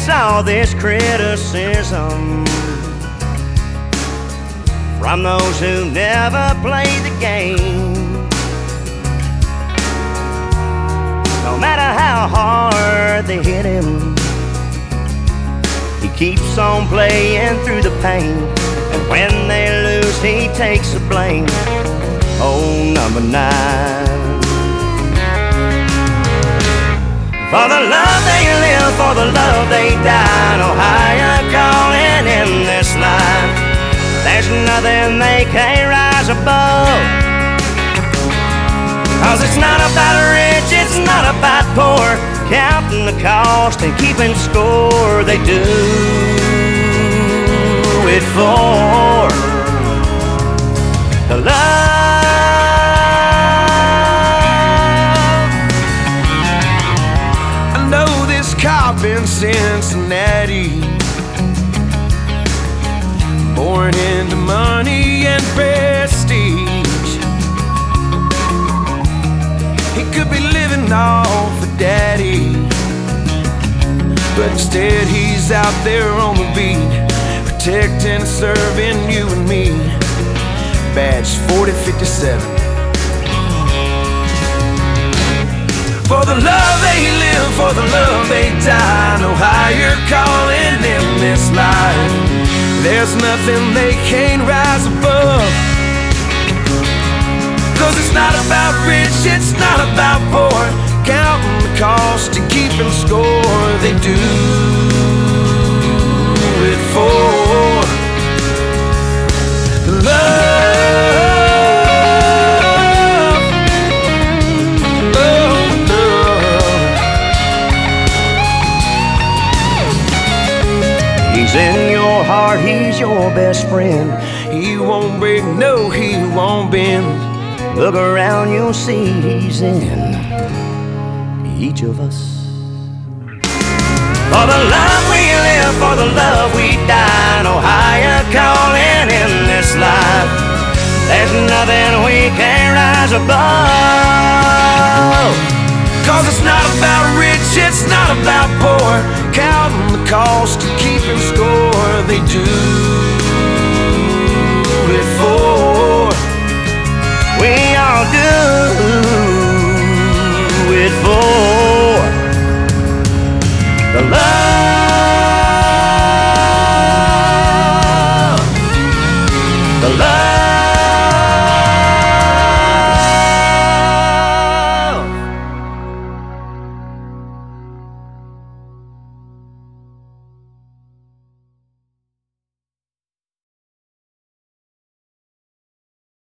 face all this criticism from those who never played the game. No matter how hard they hit him, he keeps on playing through the pain. And when they lose, he takes the blame. Oh, number 9. For the love they live, for the love they die, no higher calling in this life. There's nothing they can't rise above. 'Cause it's not about rich, it's not about poor, counting the cost and keeping score. They do it for the love. I know this cop in Cincinnati, born into money and prestige. He could be living off of daddy, but instead he's out there on the beat, protecting and serving you and me. Badge 4057. For the love they live, for the love they die, no higher calling in this life. There's nothing they can't rise above. 'Cause it's not about rich, it's not about poor, counting the cost and keeping score. They do it for the love. Oh, love. He's in your heart, he's your best friend. He won't break, no, he won't bend. Look around, you'll see he's in each of us. For the love we live, for the love we die, no higher calling in this life. There's nothing we can't rise above. 'Cause it's not about rich, it's not about poor, counting the cost and keeping score. They do it for, we all do it for the love.